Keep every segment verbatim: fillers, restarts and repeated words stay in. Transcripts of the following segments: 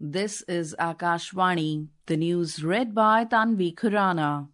This is Akashvani, the news read by Tanvi Khurana.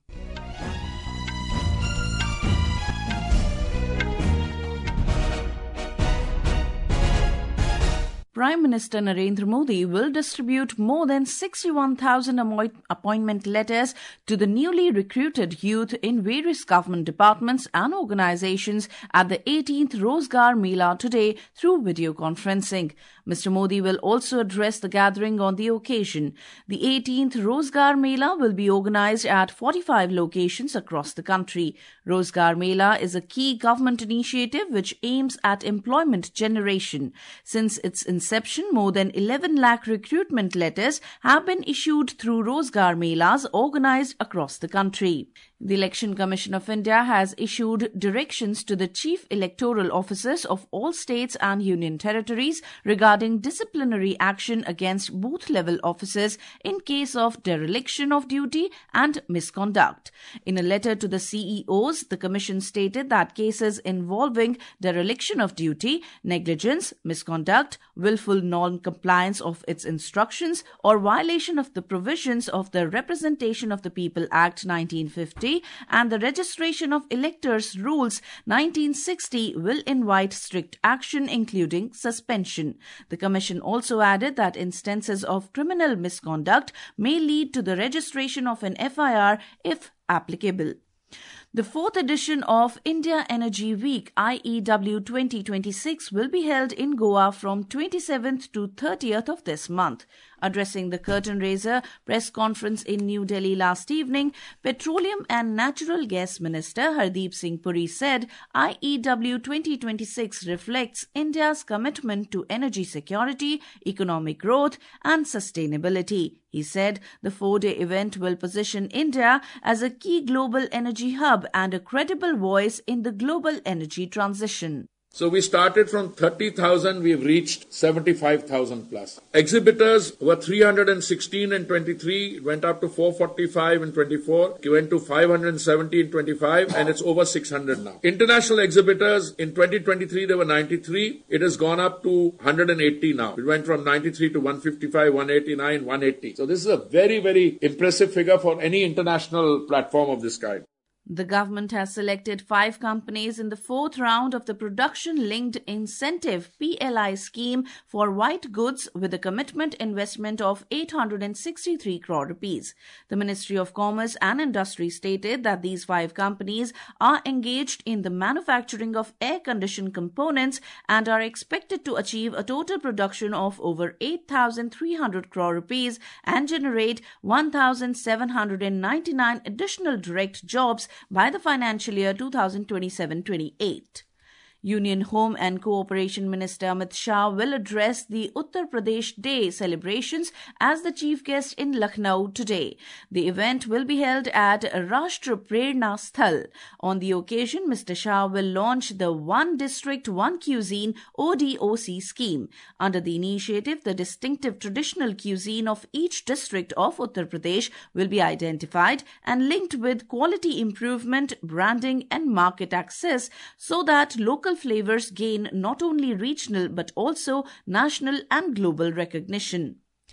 Prime Minister Narendra Modi will distribute more than sixty-one thousand appointment letters to the newly recruited youth in various government departments and organizations at the eighteenth Rozgar Mela today through video conferencing. Mister Modi will also address the gathering on the occasion. The eighteenth Rozgar Mela will be organized at forty-five locations across the country. Rozgar Mela is a key government initiative which aims at employment generation. Since its inception, more than eleven lakh recruitment letters have been issued through Rozgar Melas organized across the country. The Election Commission of India has issued directions to the Chief Electoral Officers of all states and union territories regarding disciplinary action against booth-level officers in case of dereliction of duty and misconduct. In a letter to the C E Os, the Commission stated that cases involving dereliction of duty, negligence, misconduct, willful non-compliance of its instructions, or violation of the provisions of the Representation of the People Act nineteen fifty and the Registration of Electors Rules nineteen sixty will invite strict action, including suspension. The Commission also added that instances of criminal misconduct may lead to the registration of an F I R if applicable. The fourth edition of India Energy Week I E W twenty twenty-six will be held in Goa from twenty-seventh to thirtieth of this month. Addressing the curtain raiser press conference in New Delhi last evening, Petroleum and Natural Gas Minister Hardeep Singh Puri said I E W twenty twenty-six reflects India's commitment to energy security, economic growth and sustainability. He said the four-day event will position India as a key global energy hub and a credible voice in the global energy transition. So we started from thirty thousand, we've reached seventy-five thousand plus. Exhibitors were three hundred sixteen in twenty-three, went up to four hundred forty-five in twenty-four, went to five hundred seventy in twenty-five, and it's over six hundred now. International exhibitors, in twenty twenty-three there were ninety-three, it has gone up to one hundred eighty now. It went from ninety-three to one hundred fifty-five, one hundred eighty-nine, one hundred eighty. So this is a very, very impressive figure for any international platform of this kind. The government has selected five companies in the fourth round of the Production-Linked Incentive P L I scheme for white goods with a commitment investment of eight hundred sixty-three crore rupees. The Ministry of Commerce and Industry stated that these five companies are engaged in the manufacturing of air-conditioned components and are expected to achieve a total production of over eight thousand three hundred crore rupees and generate one thousand seven hundred ninety-nine additional direct jobs by the financial year twenty twenty-seven twenty-eight. Union Home and Cooperation Minister Amit Shah will address the Uttar Pradesh Day celebrations as the chief guest in Lucknow today. The event will be held at Rashtra Prerna Sthal. On the occasion, Mister Shah will launch the One District, One Cuisine O D O C scheme. Under the initiative, the distinctive traditional cuisine of each district of Uttar Pradesh will be identified and linked with quality improvement, branding and market access so that local flavors gain not only regional but also national and global recognition.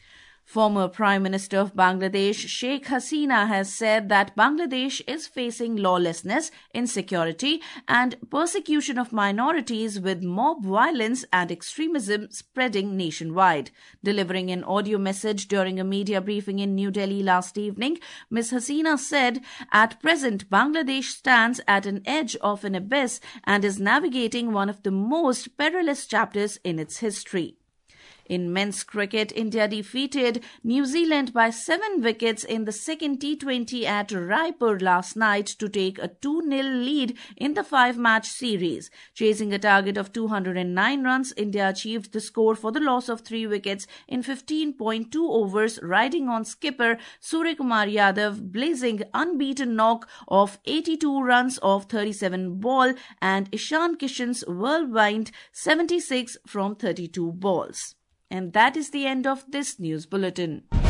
Former Prime Minister of Bangladesh, Sheikh Hasina, has said that Bangladesh is facing lawlessness, insecurity and persecution of minorities with mob violence and extremism spreading nationwide. Delivering an audio message during a media briefing in New Delhi last evening, Miz Hasina said, "At present, Bangladesh stands at an edge of an abyss and is navigating one of the most perilous chapters in its history." In men's cricket, India defeated New Zealand by seven wickets in the second T twenty at Raipur last night to take a two nil lead in the five-match series. Chasing a target of two hundred nine runs, India achieved the score for the loss of three wickets in fifteen point two overs, riding on skipper Suryakumar Yadav, blazing unbeaten knock of eighty-two runs off thirty-seven ball and Ishan Kishan's whirlwind seventy-six from thirty-two balls. And that is the end of this news bulletin.